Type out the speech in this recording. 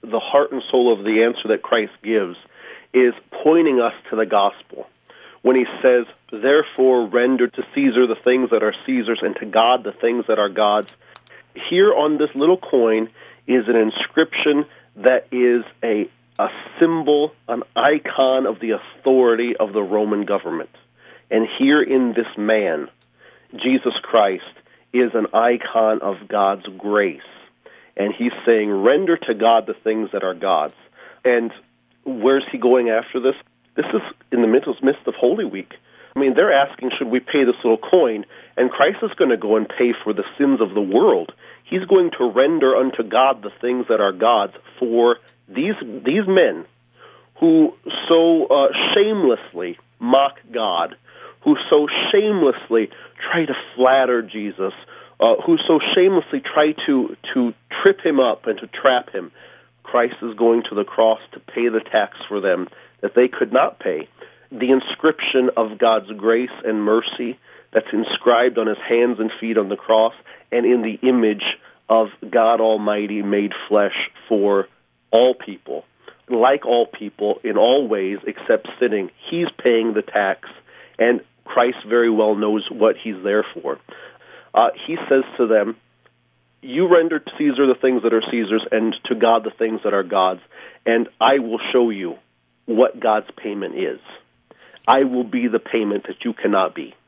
the heart and soul of the answer that Christ gives is pointing us to the gospel. When he says, therefore render to Caesar the things that are Caesar's and to God the things that are God's, here on this little coin is an inscription that is a symbol, an icon of the authority of the Roman government. And here in this man, Jesus Christ, is an icon of God's grace. And he's saying, render to God the things that are God's. And where's he going after this? This is in the midst of Holy Week. I mean, they're asking, should we pay this little coin? And Christ is going to go and pay for the sins of the world. He's going to render unto God the things that are God's for these men who so shamelessly mock God, who so shamelessly try to flatter Jesus, who so shamelessly try to trip him up and to trap him. Christ is going to the cross to pay the tax for them that they could not pay. The inscription of God's grace and mercy that's inscribed on his hands and feet on the cross, and in the image of God Almighty made flesh for all people. Like all people, in all ways except sinning, he's paying the tax, and Christ very well knows what he's there for. He says to them, you render to Caesar the things that are Caesar's and to God the things that are God's, and I will show you what God's payment is. I will be the payment that you cannot be.